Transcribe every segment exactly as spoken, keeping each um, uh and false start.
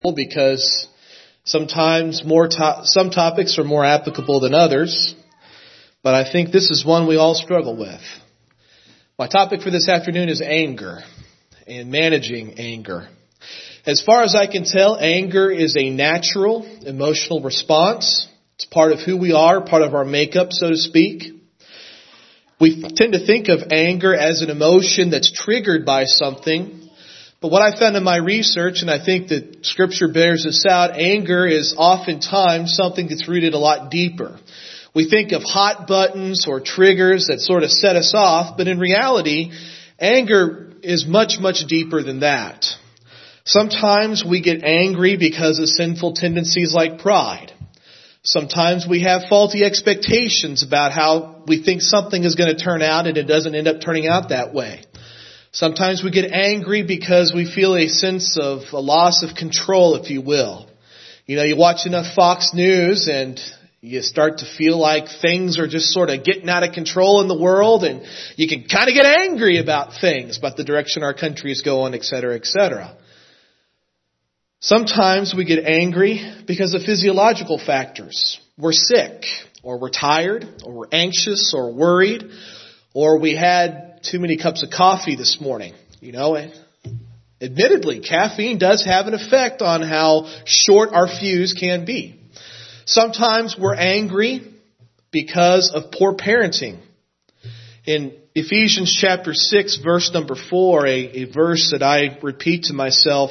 because sometimes more to- some topics are more applicable than others, but I think this is one we all struggle with. My topic for this afternoon is anger and managing anger. As far as I can tell, anger is a natural emotional response. It's part of who we are, part of our makeup, so to speak. We tend to think of anger as an emotion that's triggered by something. But what I found in my research, and I think that Scripture bears this out, anger is oftentimes something that's rooted a lot deeper. We think of hot buttons or triggers that sort of set us off, but in reality, anger is much, much deeper than that. Sometimes we get angry because of sinful tendencies like pride. Sometimes we have faulty expectations about how we think something is going to turn out and it doesn't end up turning out that way. Sometimes we get angry because we feel a sense of a loss of control, if you will. You know, you watch enough Fox News and you start to feel like things are just sort of getting out of control in the world, and you can kind of get angry about things, about the direction our country is going, et cetera, et cetera. Sometimes we get angry because of physiological factors. We're sick, or we're tired, or we're anxious, or worried, or we had too many cups of coffee this morning. You know, admittedly, caffeine does have an effect on how short our fuse can be. Sometimes we're angry because of poor parenting. In Ephesians chapter six, verse number four, a, a verse that I repeat to myself,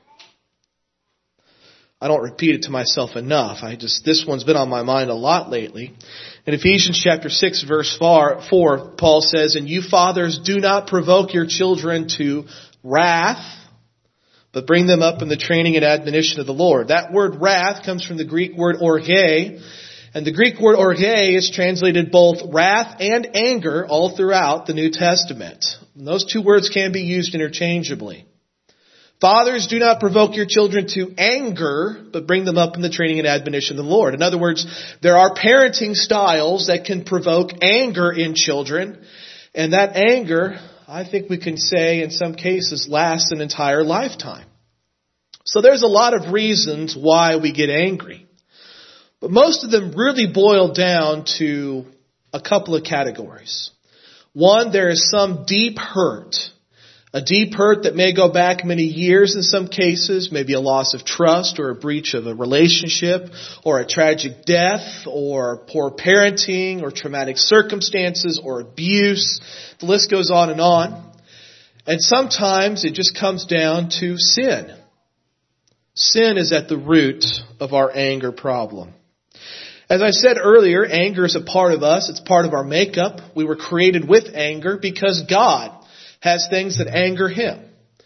I don't repeat it to myself enough. I just, this one's been on my mind a lot lately. In Ephesians chapter six, verse four, Paul says, "And you fathers, do not provoke your children to wrath, but bring them up in the training and admonition of the Lord." That word wrath comes from the Greek word orge, and the Greek word orge is translated both wrath and anger all throughout the New Testament. And those two words can be used interchangeably. Fathers, do not provoke your children to anger, but bring them up in the training and admonition of the Lord. In other words, there are parenting styles that can provoke anger in children, and that anger, I think we can say in some cases, lasts an entire lifetime. So there's a lot of reasons why we get angry. But most of them really boil down to a couple of categories. One, there is some deep hurt. A deep hurt that may go back many years in some cases, maybe a loss of trust or a breach of a relationship or a tragic death or poor parenting or traumatic circumstances or abuse. The list goes on and on. And sometimes it just comes down to sin. Sin is at the root of our anger problem. As I said earlier, anger is a part of us. It's part of our makeup. We were created with anger because God has things that anger Him.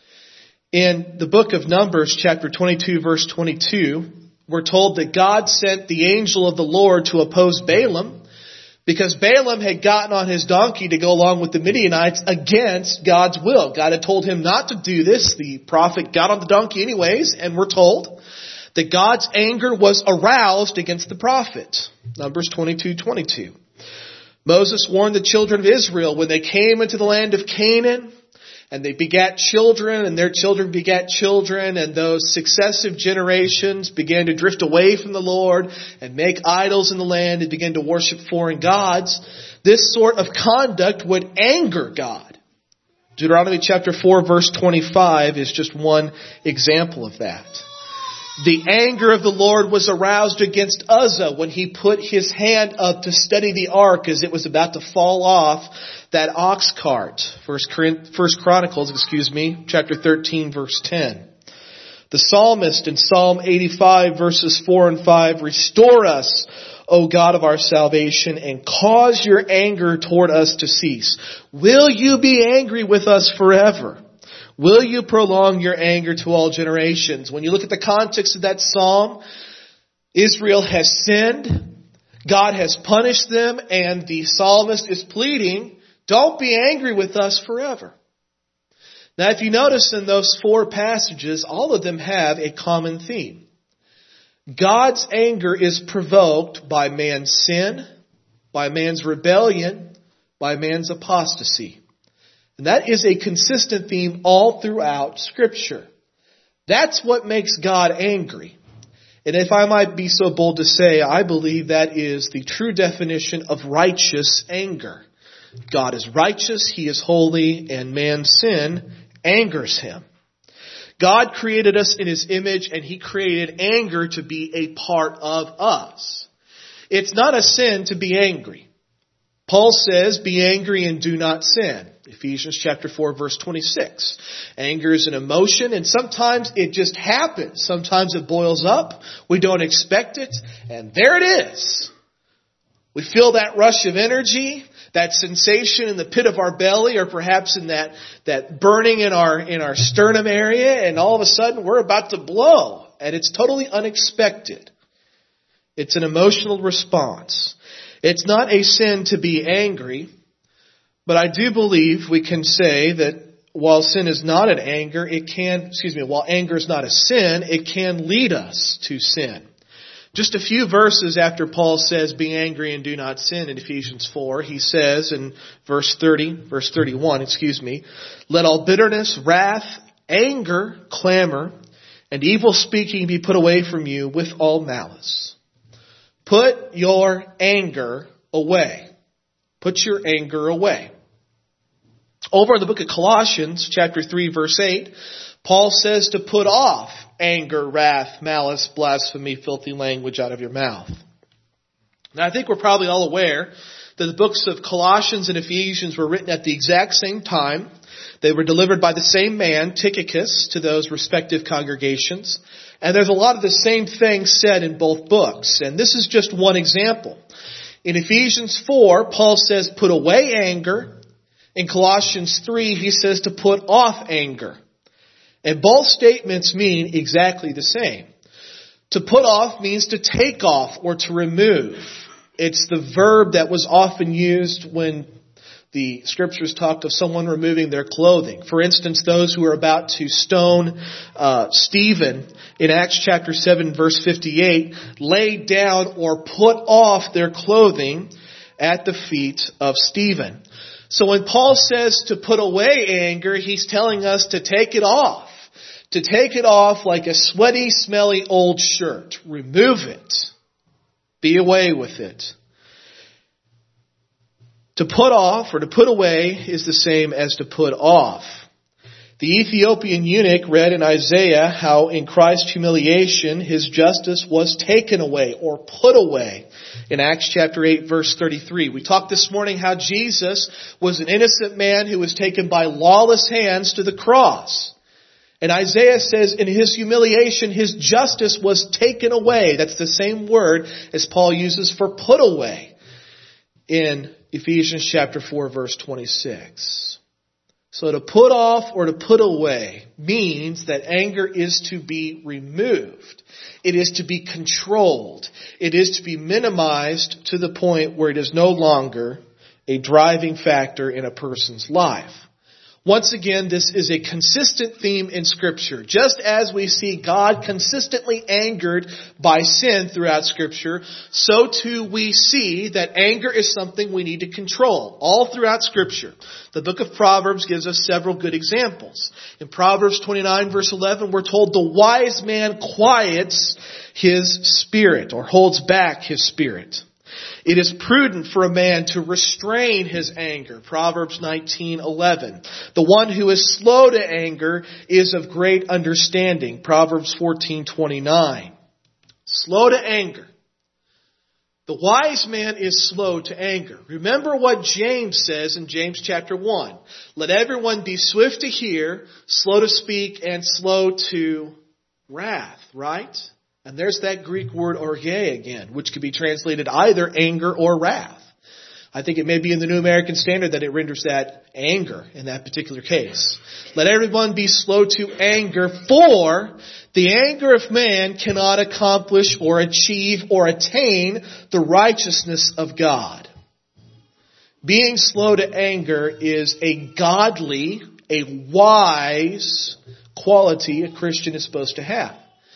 In the book of Numbers, chapter twenty-two, verse twenty-two, we're told that God sent the angel of the Lord to oppose Balaam because Balaam had gotten on his donkey to go along with the Midianites against God's will. God had told him not to do this. The prophet got on the donkey anyways, and we're told that God's anger was aroused against the prophet. Numbers twenty-two, twenty-two. Moses warned the children of Israel when they came into the land of Canaan, and they begat children, and their children begat children, and those successive generations began to drift away from the Lord and make idols in the land and begin to worship foreign gods. This sort of conduct would anger God. Deuteronomy chapter four, verse twenty-five is just one example of that. The anger of the Lord was aroused against Uzzah when he put his hand up to steady the ark as it was about to fall off that ox cart. First Chronicles, excuse me, chapter thirteen, verse ten. The psalmist in Psalm eighty-five, verses four and five, "Restore us, O God of our salvation, and cause your anger toward us to cease. Will you be angry with us forever? Will you prolong your anger to all generations?" When you look at the context of that psalm, Israel has sinned, God has punished them, and the psalmist is pleading, don't be angry with us forever. Now, if you notice in those four passages, all of them have a common theme. God's anger is provoked by man's sin, by man's rebellion, by man's apostasy. And that is a consistent theme all throughout Scripture. That's what makes God angry. And if I might be so bold to say, I believe that is the true definition of righteous anger. God is righteous, He is holy, and man's sin angers Him. God created us in His image, and He created anger to be a part of us. It's not a sin to be angry. Paul says, be angry and do not sin. Ephesians chapter four, verse twenty-six. Anger is an emotion, and sometimes it just happens. Sometimes it boils up. We don't expect it, and there it is. We feel that rush of energy, that sensation in the pit of our belly, or perhaps in that, that burning in our, in our sternum area, and all of a sudden we're about to blow, and it's totally unexpected. It's an emotional response. It's not a sin to be angry, but I do believe we can say that while sin is not an anger, it can, excuse me, while anger is not a sin, it can lead us to sin. Just a few verses after Paul says, be angry and do not sin in Ephesians four, he says in verse thirty, verse thirty-one, excuse me, let all bitterness, wrath, anger, clamor, and evil speaking be put away from you with all malice. Put your anger away. Put your anger away. Over in the book of Colossians, chapter three, verse eight, Paul says to put off anger, wrath, malice, blasphemy, filthy language out of your mouth. Now, I think we're probably all aware that the books of Colossians and Ephesians were written at the exact same time. They were delivered by the same man, Tychicus, to those respective congregations. And there's a lot of the same things said in both books. And this is just one example. In Ephesians four, Paul says, put away anger. In Colossians three, he says to put off anger. And both statements mean exactly the same. To put off means to take off or to remove. It's the verb that was often used when the scriptures talked of someone removing their clothing. For instance, those who were about to stone uh, Stephen in Acts chapter seven, verse fifty-eight, laid down or put off their clothing at the feet of Stephen. So when Paul says to put away anger, he's telling us to take it off. To take it off like a sweaty, smelly old shirt. Remove it. Be away with it. To put off or to put away is the same as to put off. The Ethiopian eunuch read in Isaiah how in Christ's humiliation his justice was taken away or put away. In Acts chapter eight, verse thirty-three. We talked this morning how Jesus was an innocent man who was taken by lawless hands to the cross. And Isaiah says in his humiliation, his justice was taken away. That's the same word as Paul uses for put away in Ephesians chapter four, verse twenty-six. So to put off or to put away means that anger is to be removed. It is to be controlled. It is to be minimized to the point where it is no longer a driving factor in a person's life. Once again, this is a consistent theme in Scripture. Just as we see God consistently angered by sin throughout Scripture, so too we see that anger is something we need to control all throughout Scripture. The book of Proverbs gives us several good examples. In Proverbs twenty-nine, verse eleven, we're told the wise man quiets his spirit or holds back his spirit. It is prudent for a man to restrain his anger. Proverbs nineteen eleven. The one who is slow to anger is of great understanding. Proverbs fourteen twenty-nine. Slow to anger. The wise man is slow to anger. Remember what James says in James chapter one. Let everyone be swift to hear, slow to speak, and slow to wrath. Right? And there's that Greek word orge again, which could be translated either anger or wrath. I think it may be in the New American Standard that it renders that anger in that particular case. Let everyone be slow to anger, for the anger of man cannot accomplish or achieve or attain the righteousness of God. Being slow to anger is a godly, a wise quality a Christian is supposed to have.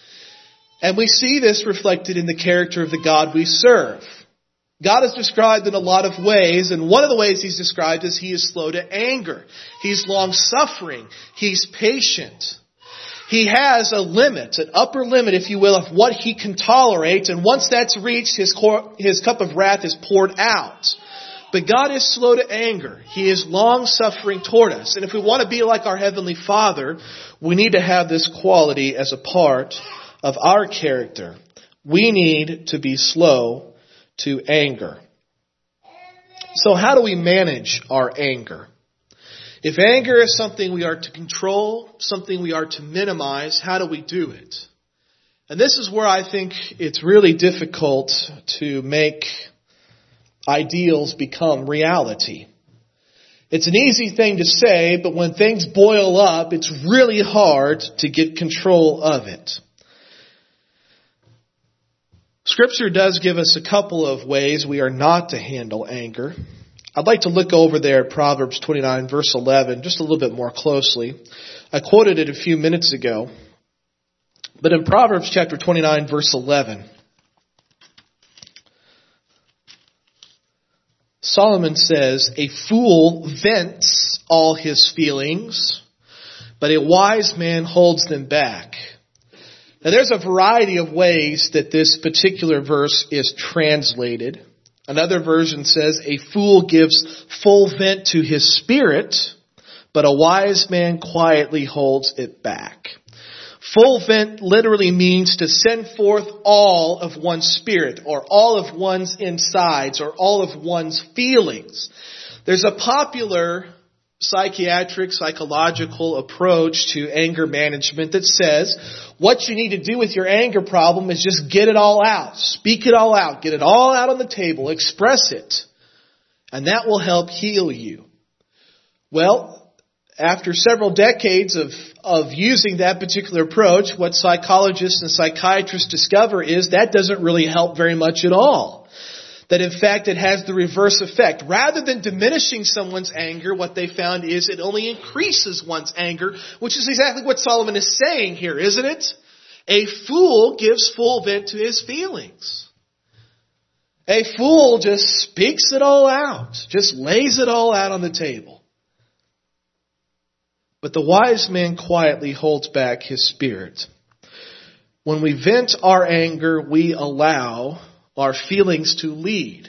And we see this reflected in the character of the God we serve. God is described in a lot of ways, and one of the ways He's described is He is slow to anger. He's long-suffering. He's patient. He has a limit, an upper limit, if you will, of what he can tolerate. And once that's reached, his, cor- his cup of wrath is poured out. But God is slow to anger. He is long-suffering toward us. And if we want to be like our Heavenly Father, we need to have this quality as a part of our character. We need to be slow to anger. So how do we manage our anger? If anger is something we are to control, something we are to minimize, how do we do it? And this is where I think it's really difficult to make ideals become reality. It's an easy thing to say, but when things boil up, it's really hard to get control of it. Scripture does give us a couple of ways we are not to handle anger. I'd like to look over there at Proverbs twenty-nine, verse eleven, just a little bit more closely. I quoted it a few minutes ago. But in Proverbs chapter twenty-nine, verse eleven, Solomon says, "A fool vents all his feelings, but a wise man holds them back." Now there's a variety of ways that this particular verse is translated. Another version says, "A fool gives full vent to his spirit, but a wise man quietly holds it back." Full vent literally means to send forth all of one's spirit, or all of one's insides, or all of one's feelings. There's a popular psychiatric, psychological approach to anger management that says what you need to do with your anger problem is just get it all out. Speak it all out. Get it all out on the table. Express it. And that will help heal you. Well, after several decades of, of using that particular approach, what psychologists and psychiatrists discover is that doesn't really help very much at all. That in fact it has the reverse effect. Rather than diminishing someone's anger, what they found is it only increases one's anger, which is exactly what Solomon is saying here, isn't it? A fool gives full vent to his feelings. A fool just speaks it all out, just lays it all out on the table. But the wise man quietly holds back his spirit. When we vent our anger, we allow our feelings to lead.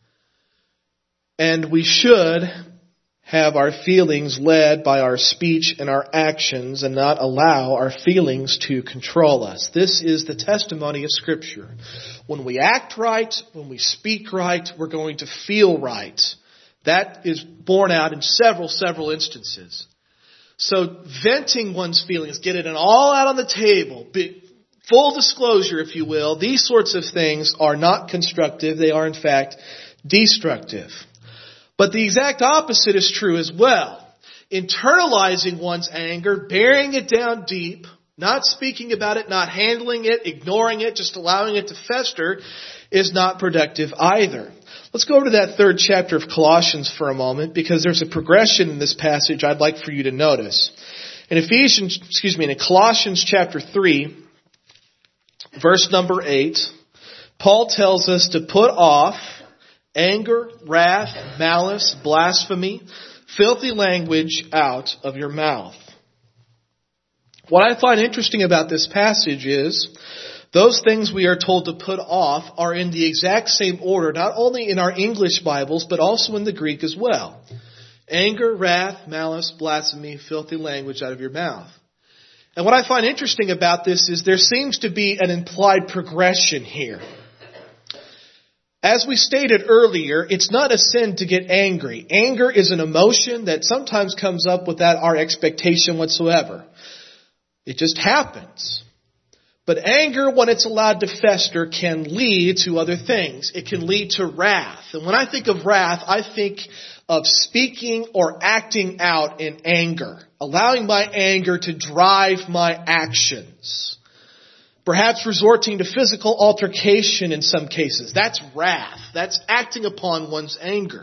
And we should have our feelings led by our speech and our actions and not allow our feelings to control us. This is the testimony of Scripture. When we act right, when we speak right, we're going to feel right. That is borne out in several, several instances. So venting one's feelings, getting it all out on the table, be, full disclosure, if you will, these sorts of things are not constructive. They are, in fact, destructive. But the exact opposite is true as well. Internalizing one's anger, burying it down deep, not speaking about it, not handling it, ignoring it, just allowing it to fester, is not productive either. Let's go over to that third chapter of Colossians for a moment, because there's a progression in this passage I'd like for you to notice. In Ephesians, excuse me, in Colossians chapter three, verse number eight, Paul tells us to put off anger, wrath, malice, blasphemy, filthy language out of your mouth. What I find interesting about this passage is those things we are told to put off are in the exact same order, not only in our English Bibles, but also in the Greek as well. Anger, wrath, malice, blasphemy, filthy language out of your mouth. And what I find interesting about this is there seems to be an implied progression here. As we stated earlier, it's not a sin to get angry. Anger is an emotion that sometimes comes up without our expectation whatsoever. It just happens. But anger, when it's allowed to fester, can lead to other things. It can lead to wrath. And when I think of wrath, I think of speaking or acting out in anger, allowing my anger to drive my actions. Perhaps resorting to physical altercation in some cases. That's wrath. That's acting upon one's anger.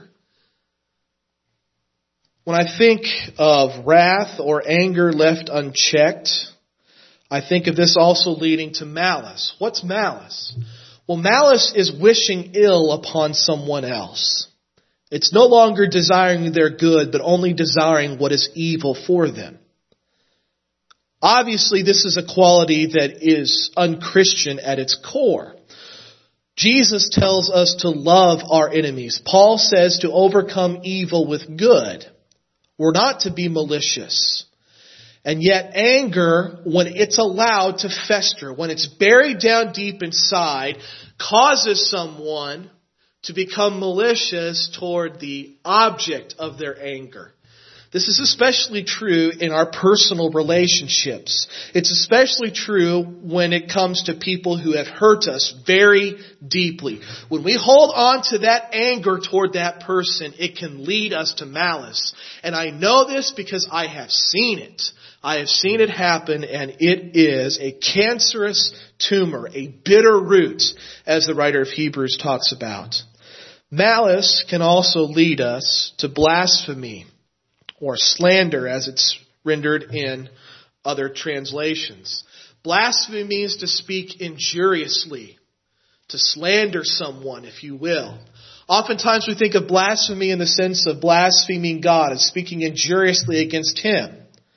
When I think of wrath or anger left unchecked, I think of this also leading to malice. What's malice? Well, malice is wishing ill upon someone else. It's no longer desiring their good, but only desiring what is evil for them. Obviously, this is a quality that is unchristian at its core. Jesus tells us to love our enemies. Paul says to overcome evil with good. We're not to be malicious. And yet anger, when it's allowed to fester, when it's buried down deep inside, causes someone to become malicious toward the object of their anger. This is especially true in our personal relationships. It's especially true when it comes to people who have hurt us very deeply. When we hold on to that anger toward that person, it can lead us to malice. And I know this because I have seen it. I have seen it happen, and it is a cancerous tumor, a bitter root, as the writer of Hebrews talks about. Malice can also lead us to blasphemy, or slander, as it's rendered in other translations. Blasphemy means to speak injuriously, to slander someone, if you will. Oftentimes we think of blasphemy in the sense of blaspheming God, as speaking injuriously against Him.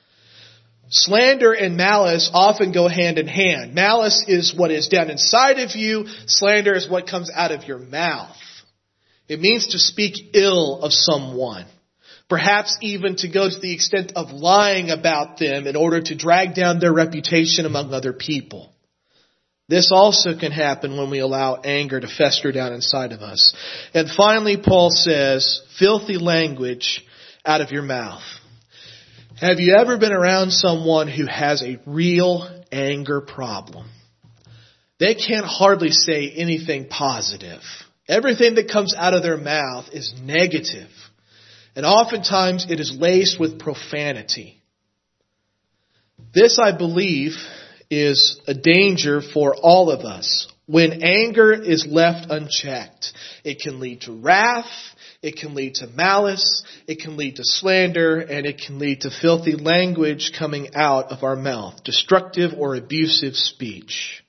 Slander and malice often go hand in hand. Malice is what is down inside of you. Slander is what comes out of your mouth. It means to speak ill of someone. Perhaps even to go to the extent of lying about them in order to drag down their reputation among other people. This also can happen when we allow anger to fester down inside of us. And finally, Paul says, filthy language out of your mouth. Have you ever been around someone who has a real anger problem? They can't hardly say anything positive. Everything that comes out of their mouth is negative. And oftentimes it is laced with profanity. This, I believe, is a danger for all of us. When anger is left unchecked, it can lead to wrath, it can lead to malice, it can lead to slander, and it can lead to filthy language coming out of our mouth, destructive or abusive speech.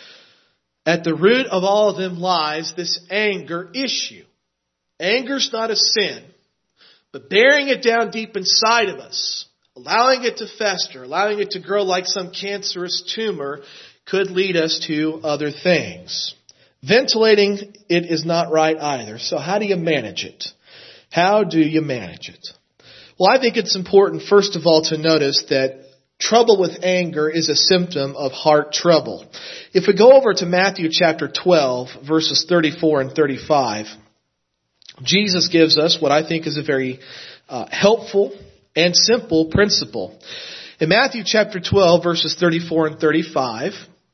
At the root of all of them lies this anger issue. Anger's not a sin. But bearing it down deep inside of us, allowing it to fester, allowing it to grow like some cancerous tumor, could lead us to other things. Ventilating it is not right either. So how do you manage it? How do you manage it? Well, I think it's important, first of all, to notice that trouble with anger is a symptom of heart trouble. If we go over to Matthew chapter twelve, verses thirty-four and thirty-five, Jesus gives us what I think is a very uh, helpful and simple principle. In Matthew chapter twelve, verses thirty-four and thirty-five,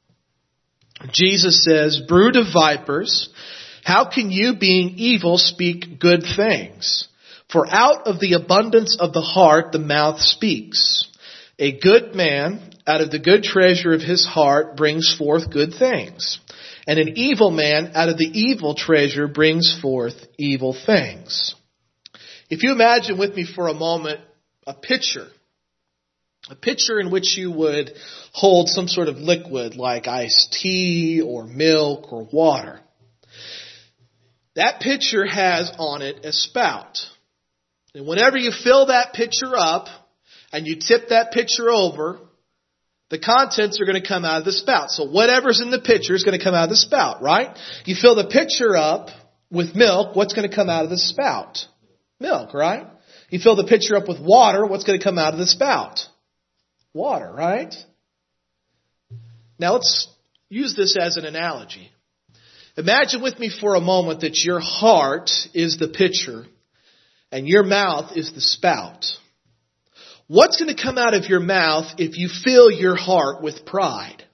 Jesus says, "Brood of vipers, how can you, being evil, speak good things? For out of the abundance of the heart the mouth speaks. A good man out of the good treasure of his heart brings forth good things. And an evil man out of the evil treasure brings forth evil things." If you imagine with me for a moment a pitcher, a pitcher in which you would hold some sort of liquid like iced tea or milk or water. That pitcher has on it a spout. And whenever you fill that pitcher up and you tip that pitcher over, the contents are going to come out of the spout. So whatever's in the pitcher is going to come out of the spout, right? You fill the pitcher up with milk, what's going to come out of the spout? Milk, right? You fill the pitcher up with water, what's going to come out of the spout? Water, right? Now let's use this as an analogy. Imagine with me for a moment that your heart is the pitcher and your mouth is the spout. What's going to come out of your mouth if you fill your heart with pride?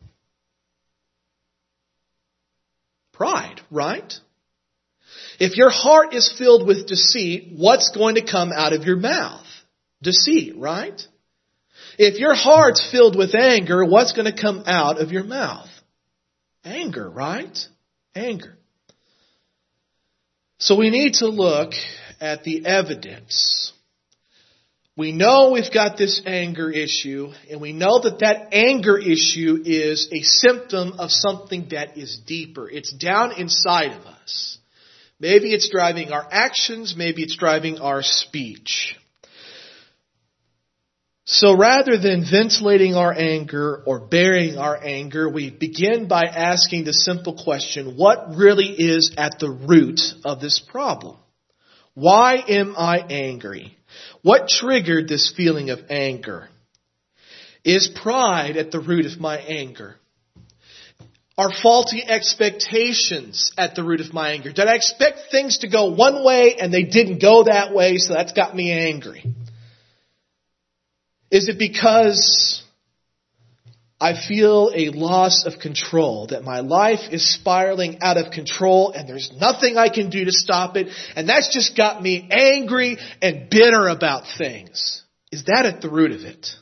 Pride, right? If your heart is filled with deceit, what's going to come out of your mouth? Deceit, right? If your heart's filled with anger, what's going to come out of your mouth? Anger, right? Anger. So we need to look at the evidence. We know we've got this anger issue, and we know that that anger issue is a symptom of something that is deeper. It's down inside of us. Maybe it's driving our actions, maybe it's driving our speech. So rather than ventilating our anger or burying our anger, we begin by asking the simple question, what really is at the root of this problem? Why am I angry? What triggered this feeling of anger? Is pride at the root of my anger? Are faulty expectations at the root of my anger? Did I expect things to go one way and they didn't go that way, so that's got me angry? Is it because I feel a loss of control, that my life is spiraling out of control and there's nothing I can do to stop it, and that's just got me angry and bitter about things? Is that at the root of it?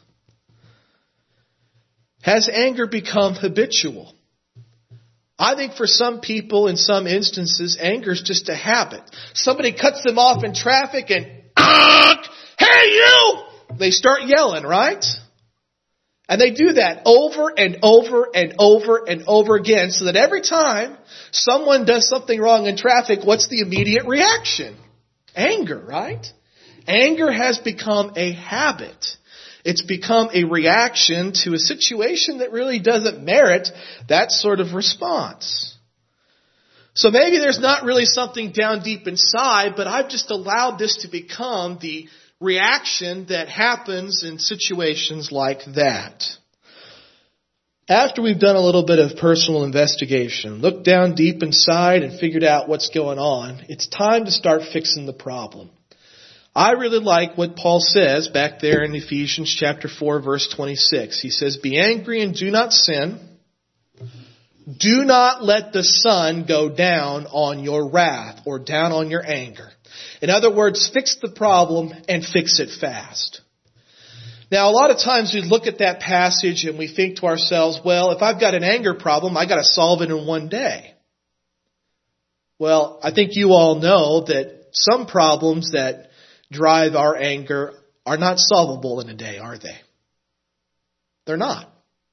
Has anger become habitual? I think for some people, in some instances, anger is just a habit. Somebody cuts them off in traffic and, hey you! They start yelling, right? And they do that over and over and over and over again, so that every time someone does something wrong in traffic, what's the immediate reaction? Anger, right? Anger has become a habit. It's become a reaction to a situation that really doesn't merit that sort of response. So maybe there's not really something down deep inside, but I've just allowed this to become the reaction that happens in situations like that. After we've done a little bit of personal investigation, looked down deep inside and figured out what's going on, it's time to start fixing the problem. I really like what Paul says back there in Ephesians chapter four, verse twenty-six. He says, be angry and do not sin. Do not let the sun go down on your wrath or down on your anger. In other words, fix the problem and fix it fast. Now, a lot of times we look at that passage and we think to ourselves, well, if I've got an anger problem, I got to solve it in one day. Well, I think you all know that some problems that drive our anger are not solvable in a day, are they? They're not.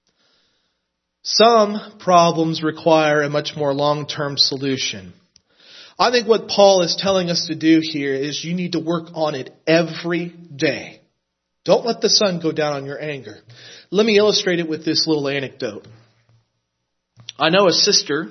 Some problems require a much more long-term solution. I think what Paul is telling us to do here is you need to work on it every day. Don't let the sun go down on your anger. Let me illustrate it with this little anecdote. I know a sister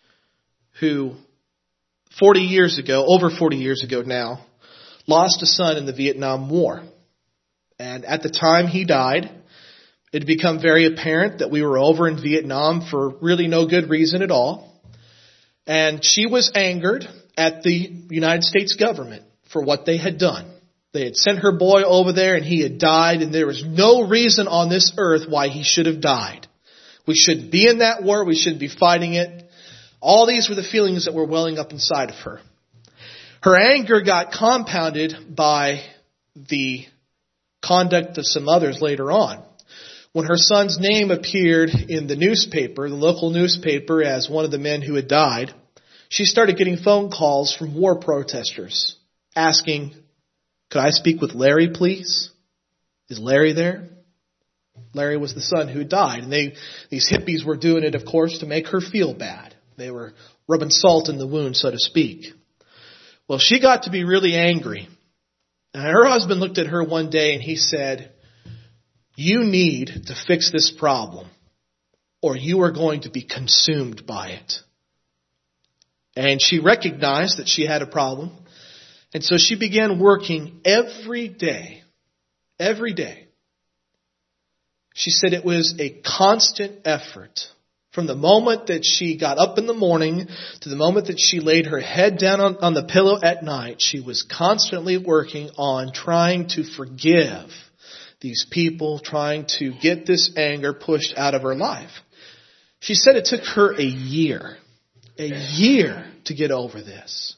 who forty years ago, over forty years ago now, lost a son in the Vietnam War. And at the time he died, it had become very apparent that we were over in Vietnam for really no good reason at all. And she was angered at the United States government for what they had done. They had sent her boy over there and he had died, and there was no reason on this earth why he should have died. We shouldn't be in that war. We shouldn't be fighting it. All these were the feelings that were welling up inside of her. Her anger got compounded by the conduct of some others later on. When her son's name appeared in the newspaper, the local newspaper, as one of the men who had died, she started getting phone calls from war protesters asking, could I speak with Larry, please? Is Larry there? Larry was the son who died. And they, these hippies were doing it, of course, to make her feel bad. They were rubbing salt in the wound, so to speak. Well, she got to be really angry. And her husband looked at her one day and he said, you need to fix this problem or you are going to be consumed by it. And she recognized that she had a problem. And so she began working every day, every day. She said it was a constant effort. From the moment that she got up in the morning to the moment that she laid her head down on, on the pillow at night, she was constantly working on trying to forgive these people, trying to get this anger pushed out of her life. She said it took her a year, a year to get over this.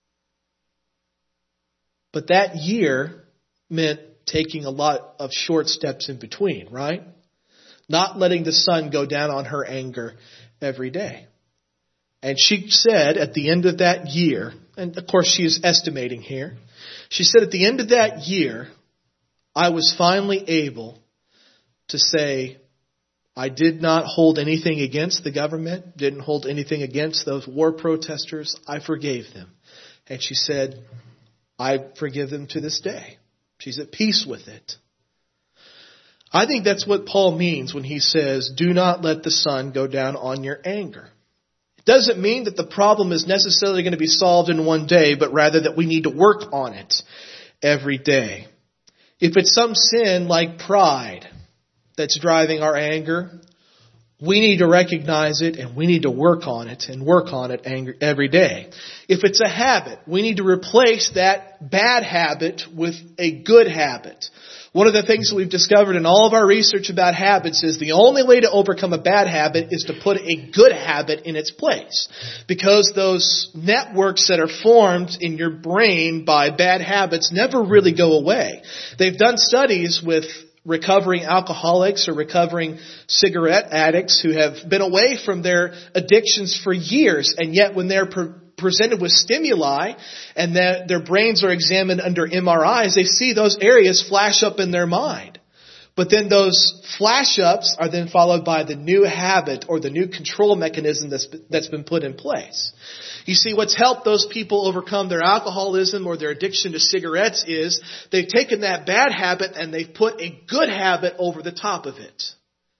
But that year meant taking a lot of short steps in between, right? Not letting the sun go down on her anger every day. And she said at the end of that year, and of course she is estimating here, she said at the end of that year, I was finally able to say, I did not hold anything against the government, didn't hold anything against those war protesters. I forgave them. And she said, I forgive them to this day. She's at peace with it. I think that's what Paul means when he says, do not let the sun go down on your anger. It doesn't mean that the problem is necessarily going to be solved in one day, but rather that we need to work on it every day. If it's some sin like pride that's driving our anger, we need to recognize it and we need to work on it and work on it every day. If it's a habit, we need to replace that bad habit with a good habit. One of the things that we've discovered in all of our research about habits is the only way to overcome a bad habit is to put a good habit in its place. Because those networks that are formed in your brain by bad habits never really go away. They've done studies with recovering alcoholics or recovering cigarette addicts who have been away from their addictions for years, and yet when they're pre- presented with stimuli and that their brains are examined under M R Is, they see those areas flash up in their mind. But then those flash ups are then followed by the new habit or the new control mechanism that's, that's been put in place. You see, what's helped those people overcome their alcoholism or their addiction to cigarettes is they've taken that bad habit and they've put a good habit over the top of it.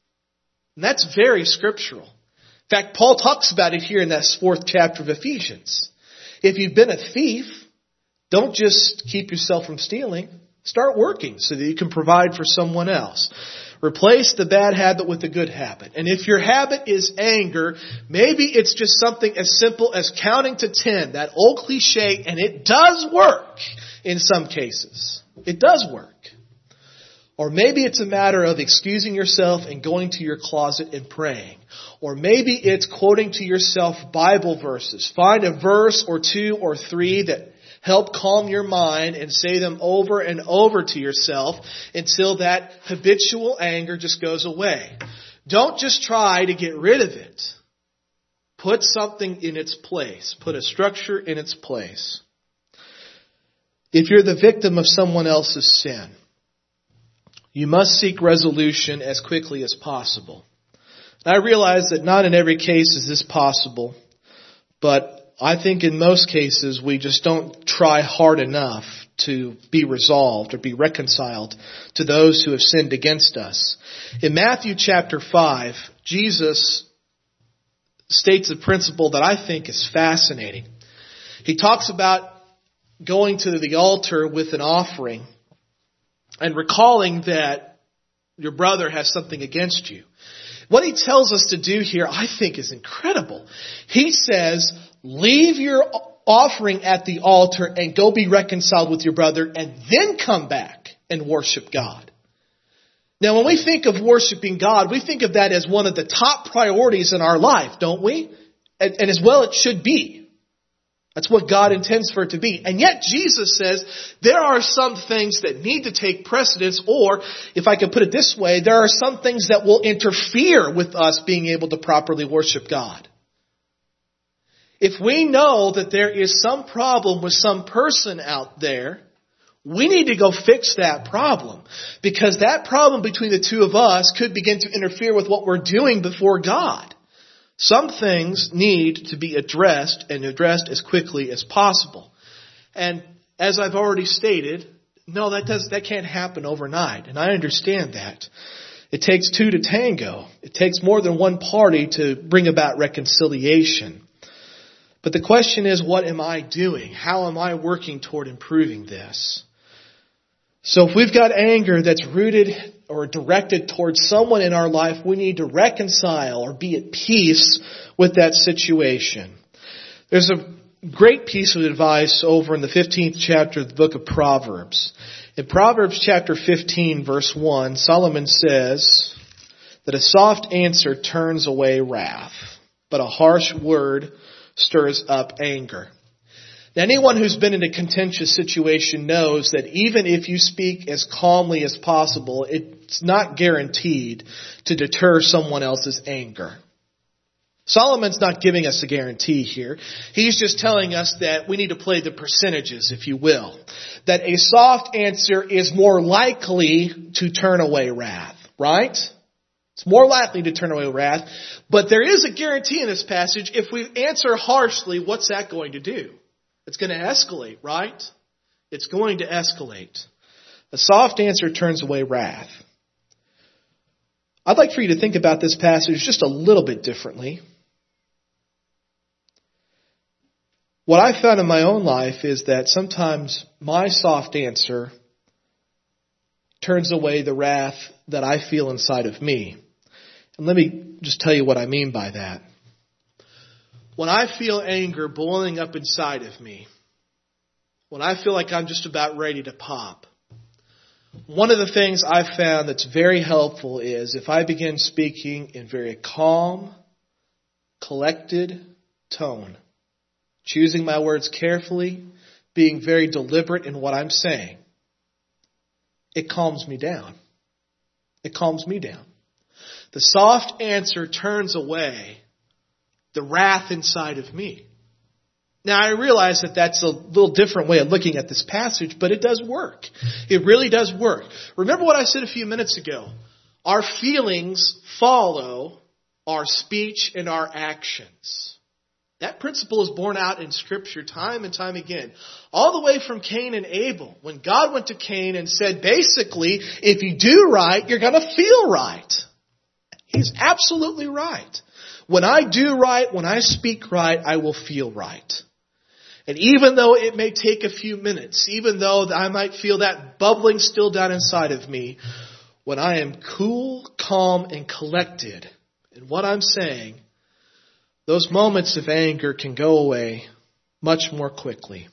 And that's very scriptural. In fact, Paul talks about it here in that fourth chapter of Ephesians. If you've been a thief, don't just keep yourself from stealing. Start working so that you can provide for someone else. Replace the bad habit with a good habit. And if your habit is anger, maybe it's just something as simple as counting to ten. That old cliche, and it does work in some cases. It does work. Or maybe it's a matter of excusing yourself and going to your closet and praying. Or maybe it's quoting to yourself Bible verses. Find a verse or two or three that help calm your mind and say them over and over to yourself until that habitual anger just goes away. Don't just try to get rid of it. Put something in its place. Put a structure in its place. If you're the victim of someone else's sin, you must seek resolution as quickly as possible. And I realize that not in every case is this possible, but I think in most cases we just don't try hard enough to be resolved or be reconciled to those who have sinned against us. In Matthew chapter five, Jesus states a principle that I think is fascinating. He talks about going to the altar with an offering and recalling that your brother has something against you. What he tells us to do here, I think, is incredible. He says, leave your offering at the altar and go be reconciled with your brother and then come back and worship God. Now, when we think of worshiping God, we think of that as one of the top priorities in our life, don't we? And, and as well it should be. That's what God intends for it to be. And yet Jesus says there are some things that need to take precedence, or if I can put it this way, there are some things that will interfere with us being able to properly worship God. If we know that there is some problem with some person out there, we need to go fix that problem, because that problem between the two of us could begin to interfere with what we're doing before God. Some things need to be addressed, and addressed as quickly as possible. And as I've already stated, no, that does that can't happen overnight, and I understand that. It takes two to tango. It takes more than one party to bring about reconciliation. But the question is, what am I doing? How am I working toward improving this? So if we've got anger that's rooted or directed towards someone in our life, we need to reconcile or be at peace with that situation. There's a great piece of advice over in the fifteenth chapter of the book of Proverbs. In Proverbs chapter fifteen, verse one, Solomon says that a soft answer turns away wrath, but a harsh word stirs up anger. Now, anyone who's been in a contentious situation knows that even if you speak as calmly as possible, it's not guaranteed to deter someone else's anger. Solomon's not giving us a guarantee here. He's just telling us that we need to play the percentages, if you will. That a soft answer is more likely to turn away wrath, right? It's more likely to turn away wrath. But there is a guarantee in this passage. If we answer harshly, what's that going to do? It's going to escalate, right? It's going to escalate. A soft answer turns away wrath. I'd like for you to think about this passage just a little bit differently. What I found in my own life is that sometimes my soft answer turns away the wrath that I feel inside of me. And let me just tell you what I mean by that. When I feel anger boiling up inside of me, when I feel like I'm just about ready to pop, one of the things I've found that's very helpful is if I begin speaking in very calm, collected tone, choosing my words carefully, being very deliberate in what I'm saying, it calms me down. It calms me down. The soft answer turns away the wrath inside of me. Now, I realize that that's a little different way of looking at this passage, but it does work. It really does work. Remember what I said a few minutes ago. Our feelings follow our speech and our actions. That principle is borne out in Scripture time and time again. All the way from Cain and Abel. When God went to Cain and said, basically, if you do right, you're going to feel right. He's absolutely right. When I do right, when I speak right, I will feel right. And even though it may take a few minutes, even though I might feel that bubbling still down inside of me, when I am cool, calm, and collected in what I'm saying, those moments of anger can go away much more quickly.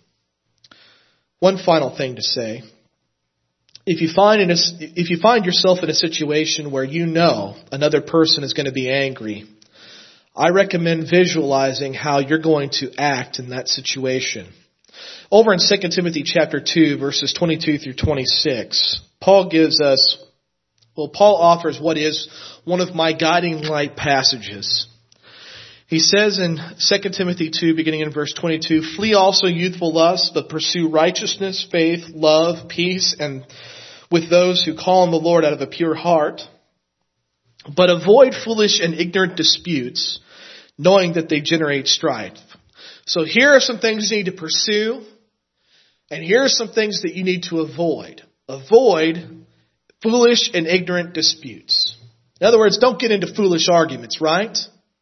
One final thing to say. If you find in a, if you find yourself in a situation where you know another person is going to be angry, I recommend visualizing how you're going to act in that situation. Over in Second Timothy chapter two, verses twenty-two through twenty-six, Paul gives us, well, Paul offers what is one of my guiding light passages. He says in Second Timothy two, beginning in verse twenty-two, flee also youthful lusts, but pursue righteousness, faith, love, peace, and with those who call on the Lord out of a pure heart. But avoid foolish and ignorant disputes, knowing that they generate strife. So here are some things you need to pursue, and here are some things that you need to avoid. Avoid foolish and ignorant disputes. In other words, don't get into foolish arguments, right?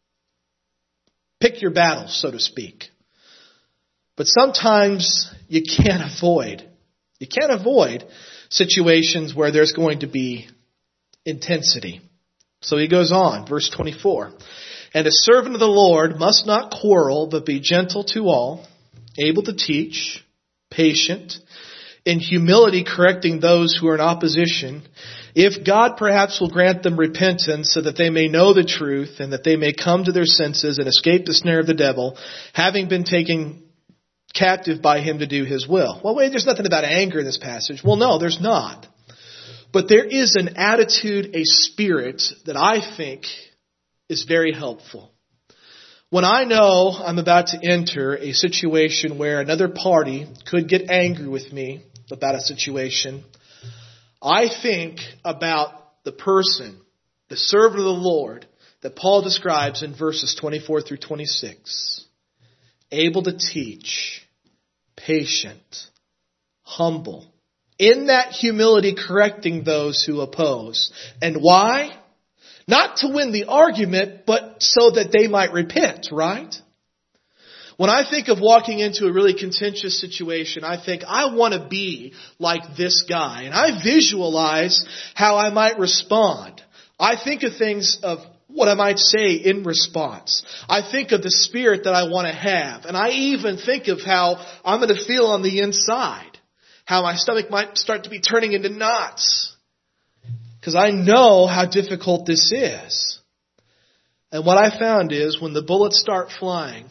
Pick your battles, so to speak. But sometimes you can't avoid. You can't avoid situations where there's going to be intensity. So he goes on, verse twenty-four. And a servant of the Lord must not quarrel, but be gentle to all, able to teach, patient, in humility correcting those who are in opposition, if God perhaps will grant them repentance so that they may know the truth and that they may come to their senses and escape the snare of the devil, having been taken captive by him to do his will. Well, wait, there's nothing about anger in this passage. Well, no, there's not. But there is an attitude, a spirit that I think is very helpful. When I know I'm about to enter a situation where another party could get angry with me about a situation, I think about the person, the servant of the Lord, that Paul describes in verses twenty-four through twenty-six. Able to teach, patient, humble. In that humility correcting those who oppose. And why? Not to win the argument, but so that they might repent, right? When I think of walking into a really contentious situation, I think I want to be like this guy. And I visualize how I might respond. I think of things of what I might say in response. I think of the spirit that I want to have. And I even think of how I'm going to feel on the inside. How my stomach might start to be turning into knots. Because I know how difficult this is. And what I found is when the bullets start flying,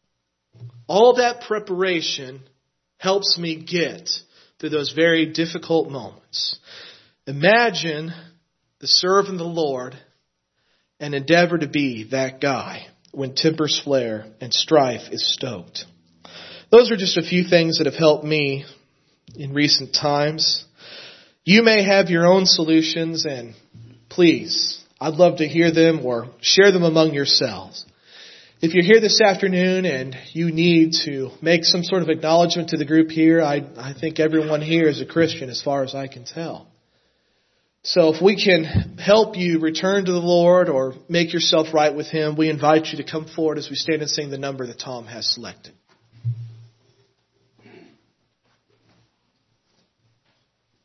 all that preparation helps me get through those very difficult moments. Imagine the servant of the Lord and endeavor to be that guy when tempers flare and strife is stoked. Those are just a few things that have helped me in recent times. You may have your own solutions, and please, I'd love to hear them or share them among yourselves. If you're here this afternoon and you need to make some sort of acknowledgement to the group here, I, I think everyone here is a Christian as far as I can tell. So if we can help you return to the Lord or make yourself right with Him, we invite you to come forward as we stand and sing the number that Tom has selected.